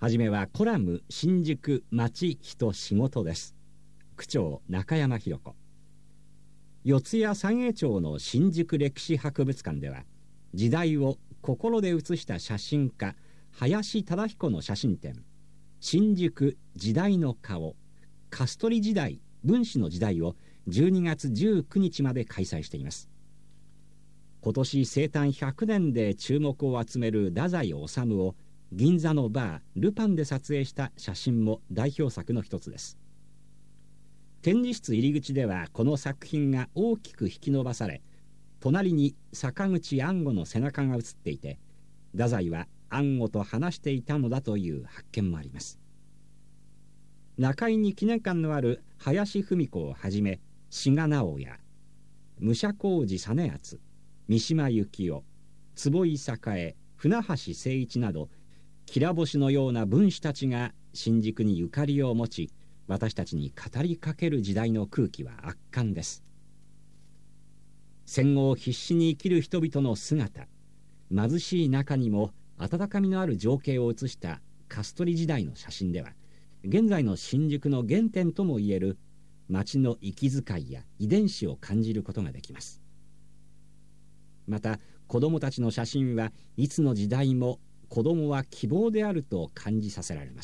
はじめはコラム新宿町人仕事です。区長中山弘子。四谷三栄町の新宿歴史博物館では、時代を心で写した写真家林忠彦の写真展、新宿時代の顔カストリ時代分子の時代を12月19日まで開催しています。今年生誕100年で注目を集める太宰治を銀座のバールパンで撮影した写真も代表作の一つです。展示室入り口ではこの作品が大きく引き伸ばされ、隣に坂口安吾の背中が写っていて、太宰は安吾と話していたのだという発見もあります。中井に記念館のある林芙美子をはじめ志賀直哉、武者小路実篤、三島由紀夫、坪井栄、船橋誠一など、きら星のような文士たちが新宿にゆかりを持ち、私たちに語りかける時代の空気は圧巻です。戦後を必死に生きる人々の姿、貧しい中にも温かみのある情景を写したカストリ時代の写真では、現在の新宿の原点ともいえる町の息遣いや遺伝子を感じることができます。また子どもたちの写真はいつの時代も子どもは希望であると感じさせられます。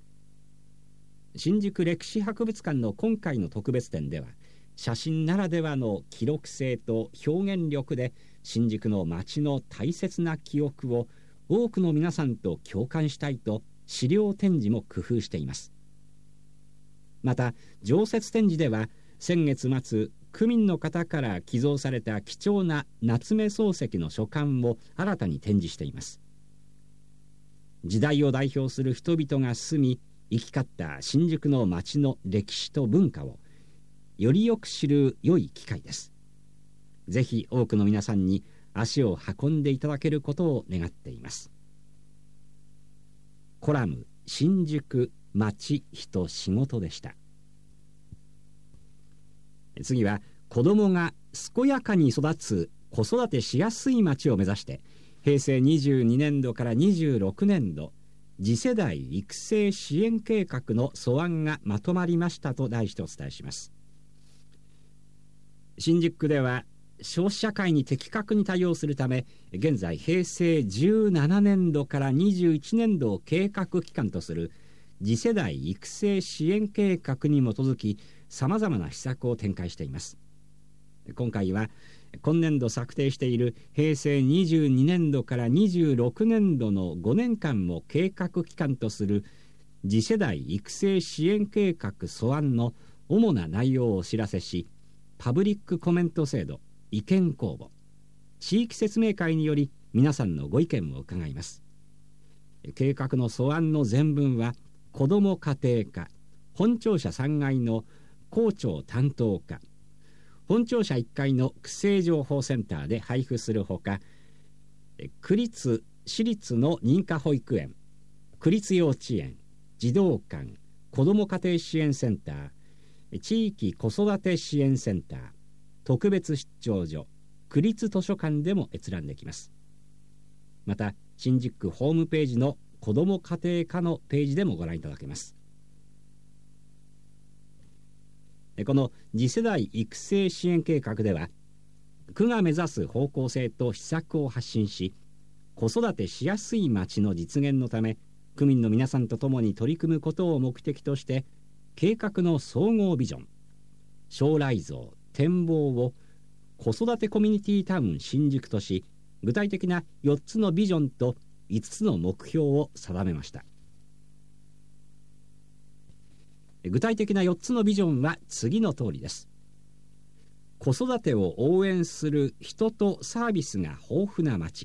新宿歴史博物館の今回の特別展では、写真ならではの記録性と表現力で新宿の町の大切な記憶を多くの皆さんと共感したいと資料展示も工夫しています。また常設展示では、先月末区民の方から寄贈された貴重な夏目漱石の書簡を新たに展示しています。時代を代表する人々が住み生き交った新宿の町の歴史と文化をよりよく知る良い機会です。ぜひ多くの皆さんに足を運んでいただけることを願っています。コラム新宿町人仕事でした。次は子どもが健やかに育つ子育てしやすい町を目指して、平成22年度から26年度次世代育成支援計画の素案がまとまりましたと題してお伝えします。新宿区では消費社会に的確に対応するため、現在平成17年度から21年度を計画期間とする次世代育成支援計画に基づき、さまざまな施策を展開しています。今回は今年度策定している平成22年度から26年度の5年間も計画期間とする次世代育成支援計画素案の主な内容をお知らせし、パブリックコメント制度、意見公募、地域説明会により皆さんのご意見を伺います。計画の素案の全文は子ども家庭課本庁舎3階の校長担当課、本庁舎1階の区政情報センターで配布するほか、区立私立の認可保育園、区立幼稚園、児童館、子ども家庭支援センター、地域子育て支援センター、特別出張所、区立図書館でも閲覧できます。また新宿区ホームページの子ども家庭課のページでもご覧いただけます。この次世代育成支援計画では、区が目指す方向性と施策を発信し、子育てしやすい町の実現のため区民の皆さんと共に取り組むことを目的として、計画の総合ビジョン、将来像、展望を子育てコミュニティタウン新宿とし、具体的な4つのビジョンと5つの目標を定めました。具体的な4つのビジョンは次の通りです。子育てを応援する人とサービスが豊富な町、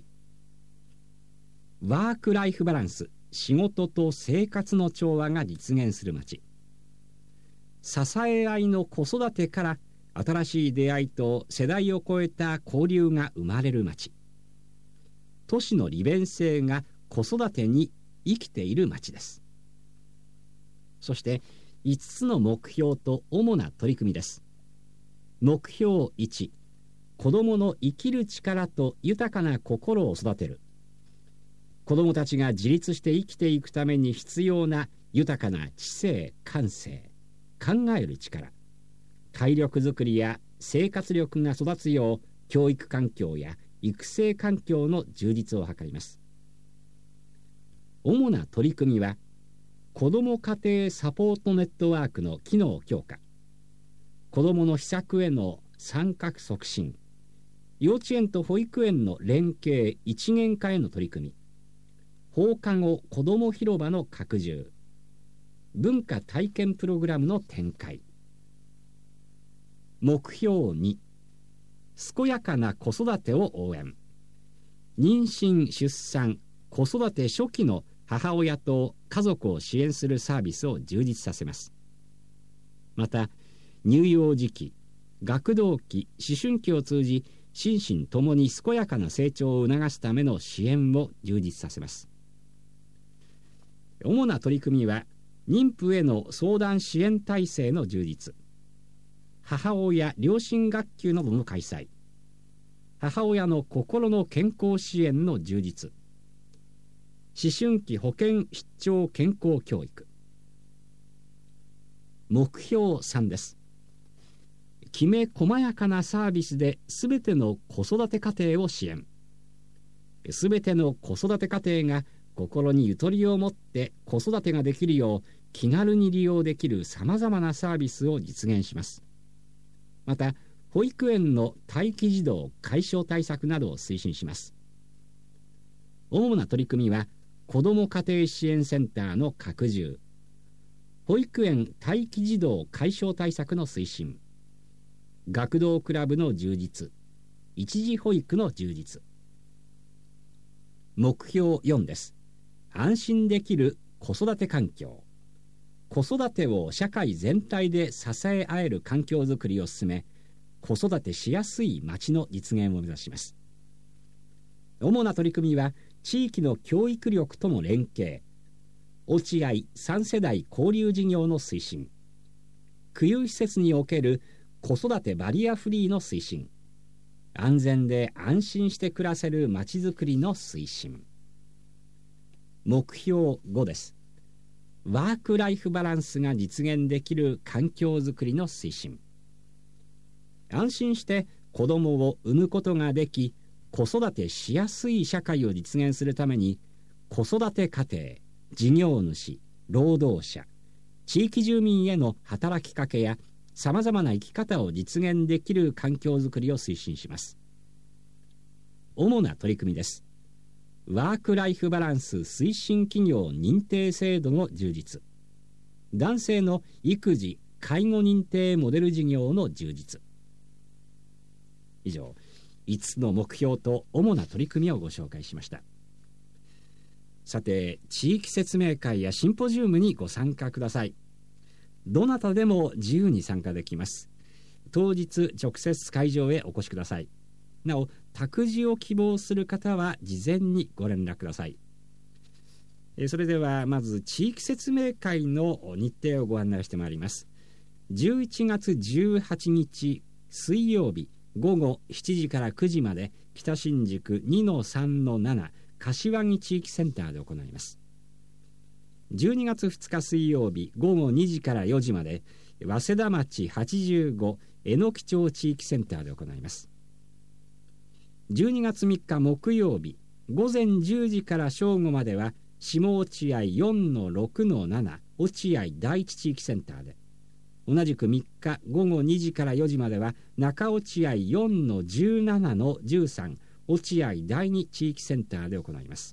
ワークライフバランス、仕事と生活の調和が実現する町、支え合いの子育てから新しい出会いと世代を超えた交流が生まれる町、都市の利便性が子育てに生きている町です。そして5つの目標と主な取り組みです。目標1、子どもの生きる力と豊かな心を育てる。 子どもたちが自立して生きていくために必要な豊かな知性、感性、考える力、体力づくりや生活力が育つよう教育環境や育成環境の充実を図ります。主な取り組みは、子ども家庭サポートネットワークの機能強化、子どもの施策への参画促進、幼稚園と保育園の連携一元化への取り組み、放課後子ども広場の拡充、文化体験プログラムの展開。目標2、健やかな子育てを応援。妊娠・出産・子育て初期の母親と家族を支援するサービスを充実させます。また、乳幼児期、学童期、思春期を通じ、心身ともに健やかな成長を促すための支援を充実させます。主な取り組みは、妊婦への相談支援体制の充実、母親両親学級などの開催、母親の心の健康支援の充実、思春期保健失調健康教育。目標3です。きめ細やかなサービスで全ての子育て家庭を支援。全ての子育て家庭が心にゆとりを持って子育てができるよう気軽に利用できるさまざまなサービスを実現します。また、保育園の待機児童解消対策などを推進します。主な取り組みは、子ども家庭支援センターの拡充、保育園待機児童解消対策の推進、学童クラブの充実、一時保育の充実。目標4です。安心できる子育て環境。子育てを社会全体で支え合える環境づくりを進め、子育てしやすい町の実現を目指します。主な取り組みは、地域の教育力との連携、落合3世代交流事業の推進、区有施設における子育てバリアフリーの推進、安全で安心して暮らせるまちづくりの推進。目標5です。ワークライフバランスが実現できる環境づくりの推進。安心して子どもを産むことができ、子育てしやすい社会を実現するために、子育て家庭、事業主、労働者、地域住民への働きかけやさまざまな生き方を実現できる環境づくりを推進します。主な取り組みです。ワークライフバランス推進企業認定制度の充実、男性の育児・介護認定モデル事業の充実。以上、5つの目標と主な取り組みをご紹介しました。さて、地域説明会やシンポジウムにご参加ください。どなたでも自由に参加できます。当日直接会場へお越しください。なお、託児を希望する方は事前にご連絡ください。それではまず地域説明会の日程をご案内してまいります。11月18日水曜日午後7時から9時まで、北新宿 2-3-7 柏木地域センターで行います。12月2日水曜日午後2時から4時まで、早稲田町85榎木町地域センターで行います。12月3日木曜日午前10時から正午までは、下落合 4-6-7 落合第一地域センターで、同じく3日午後2時から4時までは、中落合 4-17-13 落合第二地域センターで行います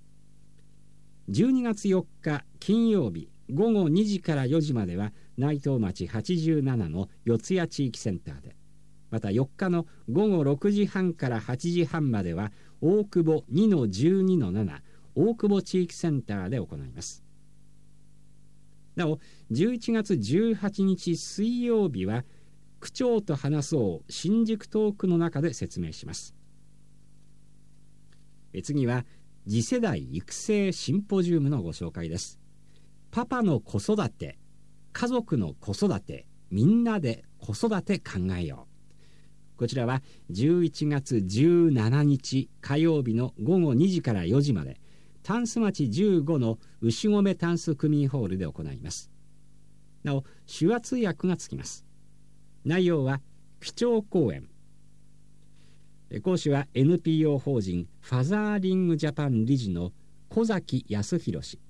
。12月4日金曜日午後2時から4時までは、内藤町87の四谷地域センターで、また4日の午後6時半から8時半までは、大久保 2-12-7 大久保地域センターで行います。なお、11月18日水曜日は、区長と話そう新宿トークの中で説明します。次は次世代育成シンポジウムのご紹介です。パパの子育て、家族の子育て、みんなで子育て考えよう。こちらは11月17日火曜日の午後2時から4時まで、 タンス町15の牛込タンス区民ホールで行います。なお手話通訳がつきます。内容は基調講演。講師は NPO 法人ファザーリングジャパン理事の小崎康弘氏。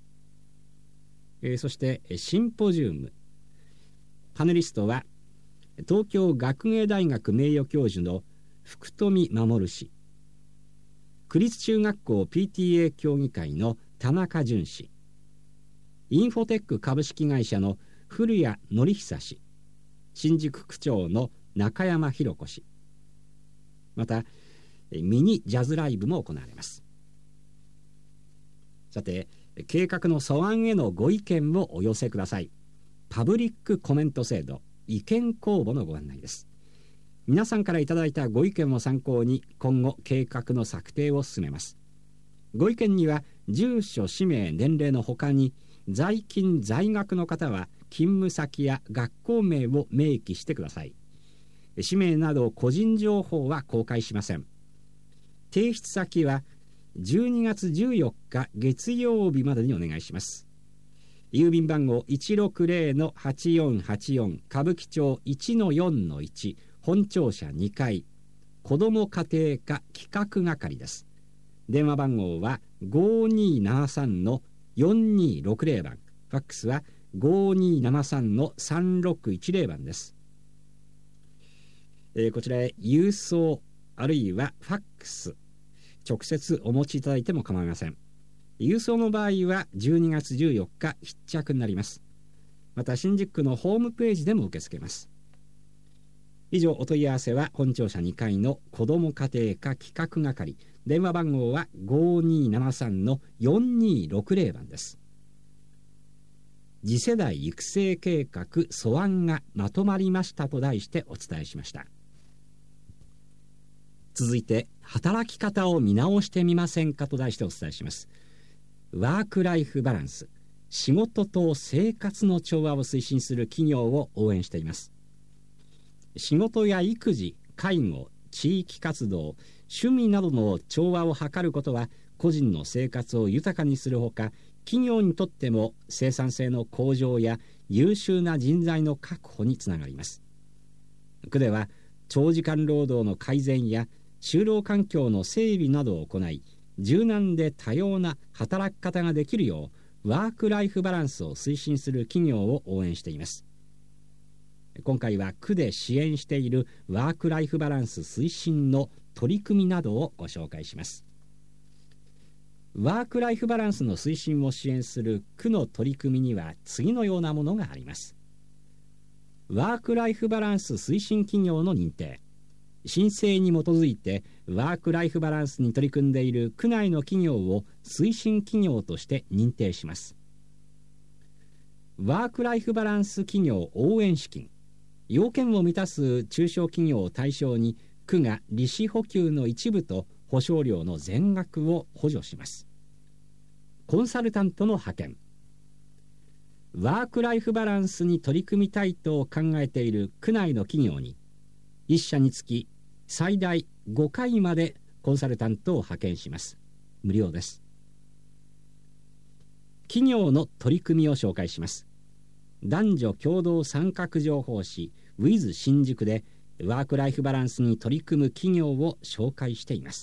そしてシンポジウム。パネリストは東京学芸大学名誉教授の福富守氏、区立中学校 PTA 協議会の田中淳氏、インフォテック株式会社の古谷則久氏、新宿区長の中山弘子氏、またミニジャズライブも行われます。さて、計画の素案へのご意見をお寄せください。パブリックコメント制度意見公募のご案内です。皆さんからいただいたご意見を参考に今後計画の策定を進めます。ご意見には住所、氏名、年齢のほかに在勤在学の方は勤務先や学校名を明記してください。氏名など個人情報は公開しません。提出先は12月14日月曜日までにお願いします。郵便番号 160-8484 歌舞伎町 1-4-1 本庁舎2階子ども家庭科企画係です。電話番号は 5273-4260 番、ファックスは 5273-3610 番です。こちらへ郵送あるいはファックス直接お持ちいただいても構いません。郵送の場合は12月14日必着になります。また新宿区のホームページでも受け付けます。以上、お問い合わせは本庁舎2階の子ども家庭科企画係、電話番号は 5273-4260 番です。次世代育成計画素案がまとまりましたと題してお伝えしました。続いて、働き方を見直してみませんかと題してお伝えします。ワークライフバランス、仕事と生活の調和を推進する企業を応援しています。仕事や育児、介護、地域活動、趣味などの調和を図ることは個人の生活を豊かにするほか、企業にとっても生産性の向上や優秀な人材の確保につながります。区では長時間労働の改善や就労環境の整備などを行い、柔軟で多様な働き方ができるようワークライフバランスを推進する企業を応援しています。今回は区で支援しているワークライフバランス推進の取り組みなどをご紹介します。ワークライフバランスの推進を支援する区の取り組みには次のようなものがあります。ワークライフバランス推進企業の認定、申請に基づいてワークライフバランスに取り組んでいる区内の企業を推進企業として認定します。ワークライフバランス企業応援資金、要件を満たす中小企業を対象に区が利子補給の一部と保証料の全額を補助します。コンサルタントの派遣、ワークライフバランスに取り組みたいと考えている区内の企業に1社につき最大5回までコンサルタントを派遣します。無料です。企業の取り組みを紹介します。男女共同参画情報誌 WITH 新宿でワークライフバランスに取り組む企業を紹介しています。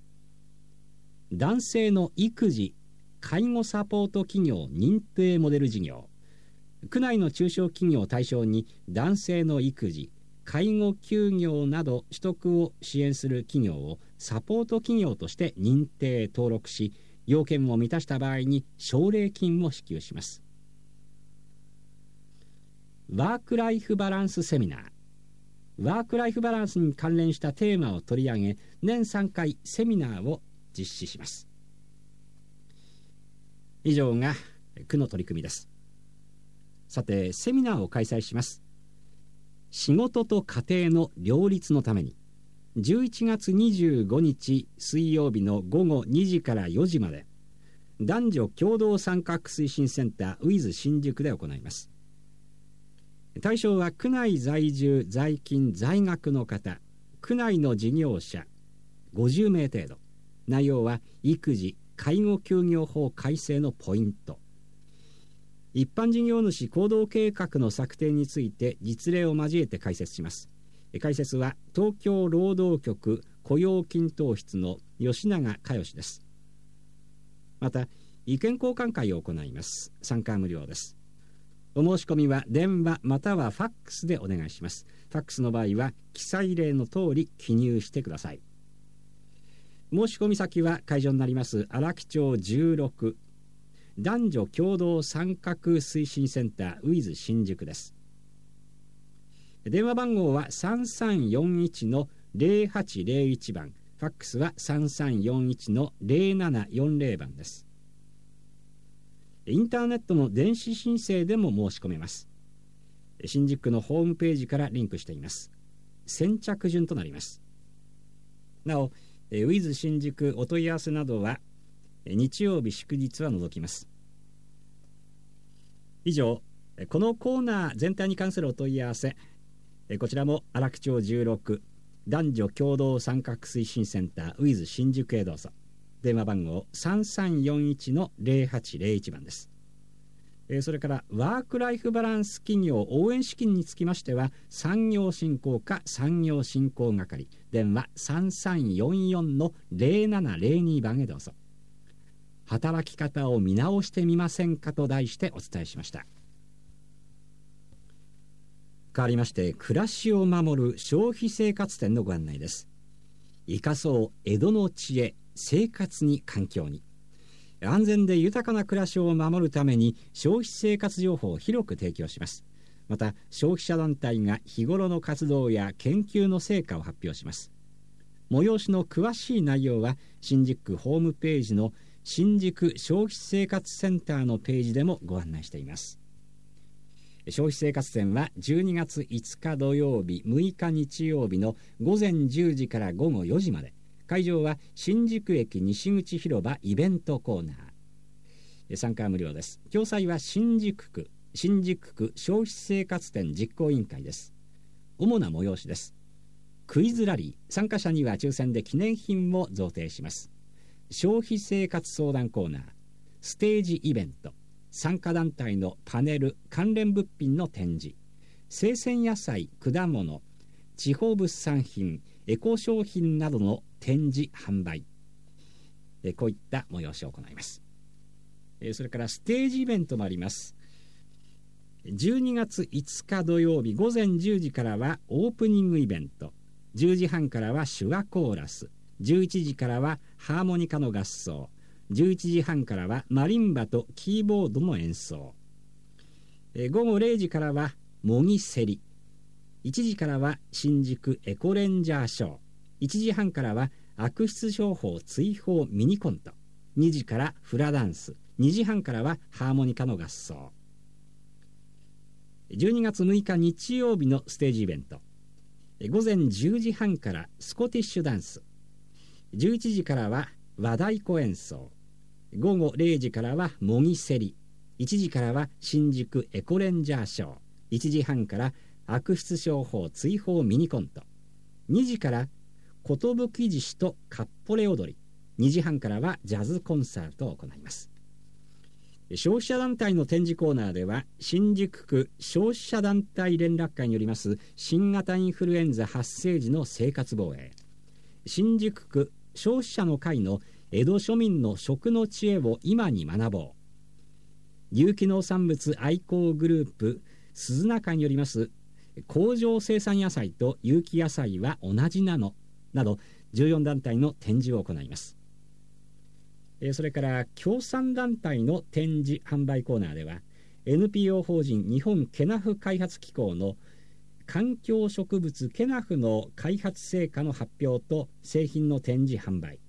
男性の育児・介護サポート企業認定モデル事業、区内の中小企業を対象に男性の育児・介護休業など取得を支援する企業をサポート企業として認定登録し、要件を満たした場合に奨励金を支給します。ワークライフバランスセミナー、ワークライフバランスに関連したテーマを取り上げ、年3回セミナーを実施します。以上が区の取り組みです。さて、セミナーを開催します。仕事と家庭の両立のために、11月25日水曜日の午後2時から4時まで、男女共同参画推進センター WITH 新宿で行います。対象は区内在住在勤在学の方、区内の事業者50名程度。内容は育児・介護休業法改正のポイント、一般事業主行動計画の策定について実例を交えて解説します。解説は東京労働局雇用均等室の吉永佳代です。また意見交換会を行います。参加無料です。お申し込みは電話またはファックスでお願いします。ファックスの場合は記載例の通り記入してください。申し込み先は会場になります荒木町16男女共同参画推進センターウィズ新宿です。電話番号は3341の0801番、ファックスは3341の0740番です。インターネットの電子申請でも申し込めます。新宿区のホームページからリンクしています。先着順となります。なおウィズ新宿お問い合わせなどは日曜日祝日は除きます。以上、このコーナー全体に関するお問い合わせ、こちらも荒木町16男女共同参画推進センターウィズ新宿へどうぞ。電話番号3341の0801番です。それからワークライフバランス企業応援資金につきましては産業振興課産業振興係電話3344の0702番へどうぞ。働き方を見直してみませんかと題してお伝えしました。変わりまして暮らしを守る消費生活展のご案内です。生かそう江戸の知恵、生活に環境に、安全で豊かな暮らしを守るために消費生活情報を広く提供します。また消費者団体が日頃の活動や研究の成果を発表します。催しの詳しい内容は新宿区ホームページの新宿消費生活センターのページでもご案内しています。消費生活展は12月5日土曜日6日日曜日の午前10時から午後4時まで。会場は新宿駅西口広場イベントコーナー。参加は無料です。共催は新宿区消費生活展実行委員会です。主な催しです。クイズラリー、参加者には抽選で記念品を贈呈します。消費生活相談コーナー、ステージイベント、参加団体のパネル関連物品の展示、生鮮野菜果物地方物産品エコ商品などの展示販売、こういった催しを行います。それからステージイベントもあります。12月5日土曜日午前10時からはオープニングイベント、10時半からは手話コーラス、11時からはハーモニカの合奏、11時半からはマリンバとキーボードの演奏、午後0時からは模擬競り、1時からは新宿エコレンジャーショー、1時半からは悪質商法追放ミニコント、2時からフラダンス、2時半からはハーモニカの合奏。12月6日日曜日のステージイベント、午前10時半からスコティッシュダンス、11時からは和太鼓演奏、午後0時からは模擬競り、1時からは新宿エコレンジャーショー、1時半から悪質商法追放ミニコント、2時から寿獅子とかっぽれ踊り、2時半からはジャズコンサートを行います。消費者団体の展示コーナーでは新宿区消費者団体連絡会によります新型インフルエンザ発生時の生活防衛、新宿区消費者の会の江戸庶民の食の知恵を今に学ぼう、有機農産物愛好グループ鈴名会によります工場生産野菜と有機野菜は同じなのなど14団体の展示を行います。それから協賛団体の展示販売コーナーでは NPO 法人日本ケナフ開発機構の環境植物ケナフの開発成果の発表と製品の展示販売、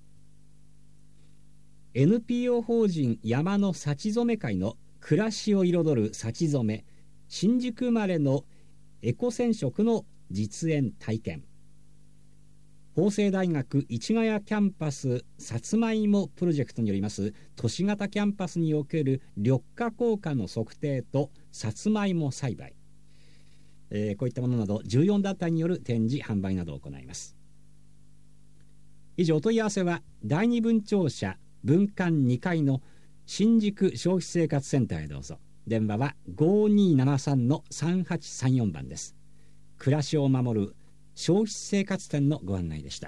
NPO 法人山の幸染会の暮らしを彩る幸染新宿生まれのエコ染色の実演体験、法政大学市ヶ谷キャンパスさつまいもプロジェクトによります都市型キャンパスにおける緑化効果の測定とさつまいも栽培、こういったものなど14団体による展示販売などを行います。以上、お問い合わせは第二分庁舎分館2階の新宿消費生活センターへどうぞ。電話は 5273-3834 番です。暮らしを守る消費生活店のご案内でした。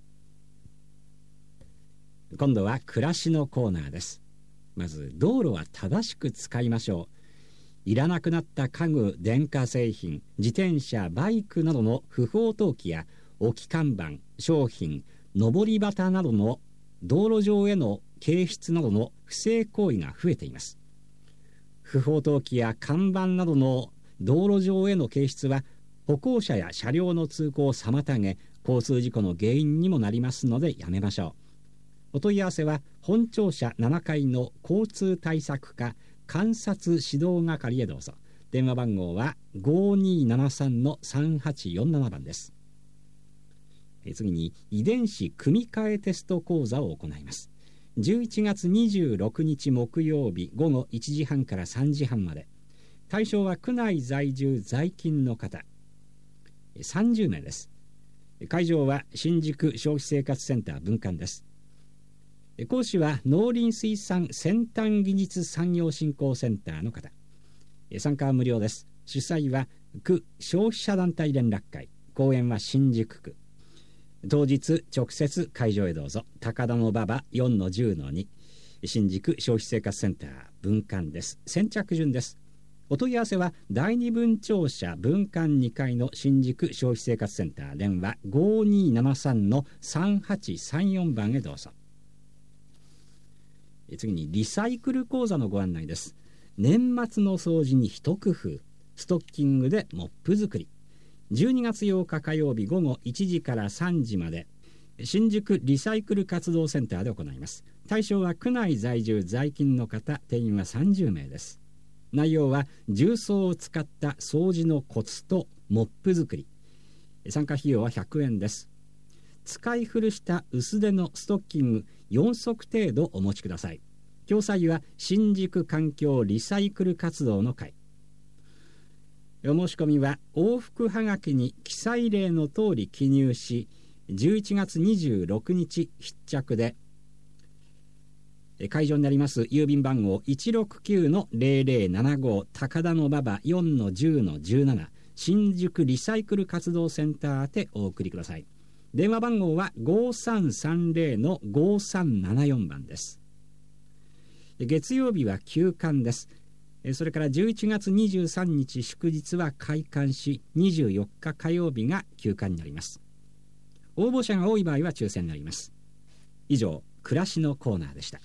今度は暮らしのコーナーです。まず道路は正しく使いましょう。いらなくなった家具、電化製品、自転車、バイクなどの不法投棄や置き看板、商品、上り旗などの道路上への掲出などの不正行為が増えています。不法投棄や看板などの道路上への掲出は歩行者や車両の通行を妨げ、交通事故の原因にもなりますのでやめましょう。お問い合わせは本庁舎7階の交通対策課監察指導係へどうぞ。電話番号は 5273-3847 番です。次に遺伝子組み換えテスト講座を行います。11月26日木曜日午後1時半から3時半まで。対象は区内在住在勤の方30名です。会場は新宿消費生活センター分館です。講師は農林水産先端技術産業振興センターの方。参加は無料です。主催は区消費者団体連絡会。講演は新宿区。当日直接会場へどうぞ。高田馬場 4-10-2 新宿消費生活センター分館です。先着順です。お問い合わせは第二分庁舎分館2階の新宿消費生活センター。電話 5273-3834 番へどうぞ。次にリサイクル講座のご案内です。年末の掃除に一工夫、ストッキングでモップ作り。12月8日火曜日午後1時から3時まで新宿リサイクル活動センターで行います。対象は区内在住在勤の方、定員は30名です。内容は重曹を使った掃除のコツとモップ作り。参加費用は100円です。使い古した薄手のストッキング4足程度お持ちください。共催は新宿環境リサイクル活動の会。お申し込みは往復はがきに記載例の通り記入し、11月26日必着で、会場になります郵便番号 169-0075 高田馬場 4-10-17 新宿リサイクル活動センター宛てお送りください。電話番号は 5330-5374 番です。月曜日は休館です。それから11月23日祝日は開館し、24日火曜日が休館になります。応募者が多い場合は抽選になります。以上、暮らしのコーナーでした。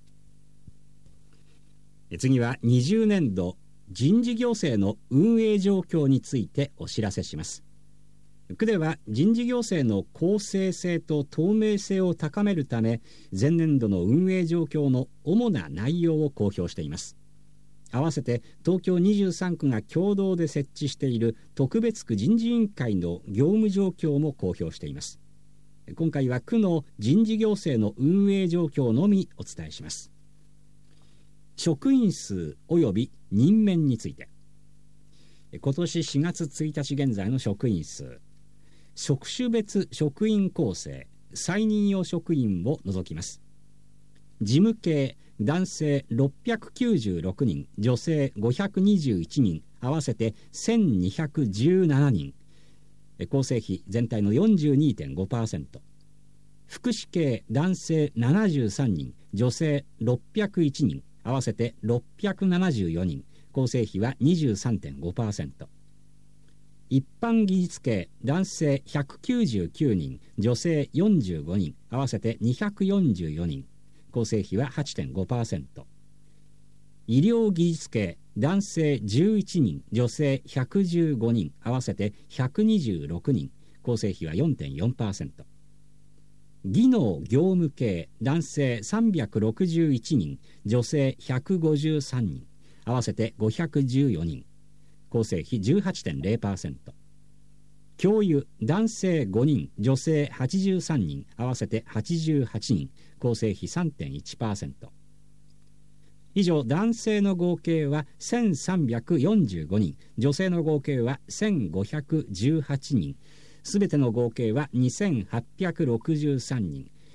次は20年度人事行政の運営状況についてお知らせします。区では人事行政の公正性と透明性を高めるため、前年度の運営状況の主な内容を公表しています。合わせて東京23区が共同で設置している特別区人事委員会の業務状況も公表しています。今回は区の人事行政の運営状況のみお伝えします。職員数及び任免について、今年4月1日現在の職員数、職種別職員構成、再任用職員を除きます。事務系男性696人、女性521人、合わせて1217人、構成比全体の 42.5%。 福祉系男性73人、女性601人、合わせて674人、構成比は 23.5%。 一般技術系男性199人、女性45人、合わせて244人、構成比は 8.5%。 医療技術系男性11人、女性115人、合わせて126人、構成比は 4.4%。 技能業務系男性361人、女性153人、合わせて514人、構成比 18.0%。 教諭男性5人、女性83人、合わせて88人、構成比 3.1%。 以上、男性の合計は1345人、女性の合計は1518人、すべての合計は2863人、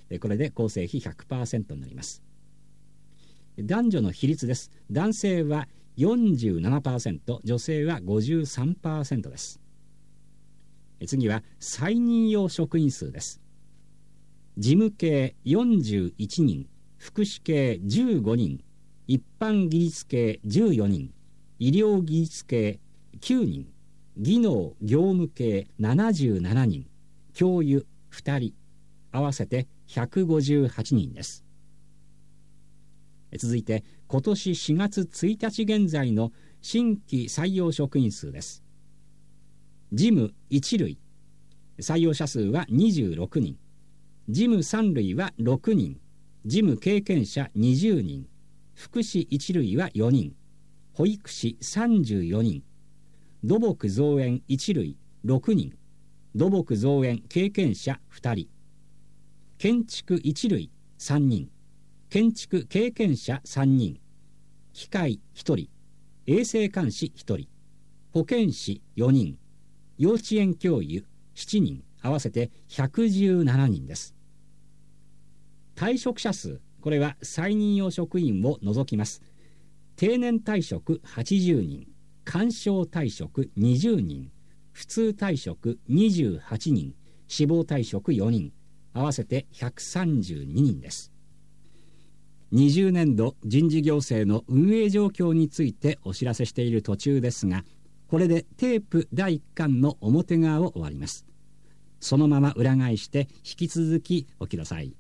これで構成比 100% になります。男女の比率です。男性は 47%、女性は 53% です。次は再任用職員数です。事務系41人、福祉系15人、一般技術系14人、医療技術系9人、技能業務系77人、教諭2人、合わせて158人です。続いて今年4月1日現在の新規採用職員数です。事務1類採用者数は26人、事務3類は6人、事務経験者20人、福祉1類は4人、保育士34人、土木造園1類6人、土木造園経験者2人、建築1類3人、建築経験者3人、機械1人、衛生監視1人、保健師4人、幼稚園教諭7人、合わせて117人です。退職者数、これは再任用職員を除きます。定年退職80人、勧奨退職20人、普通退職28人、死亡退職4人、合わせて132人です。20年度人事行政の運営状況についてお知らせしている途中ですが、これでテープ第1巻の表側を終わります。そのまま裏返して引き続きお聞きください。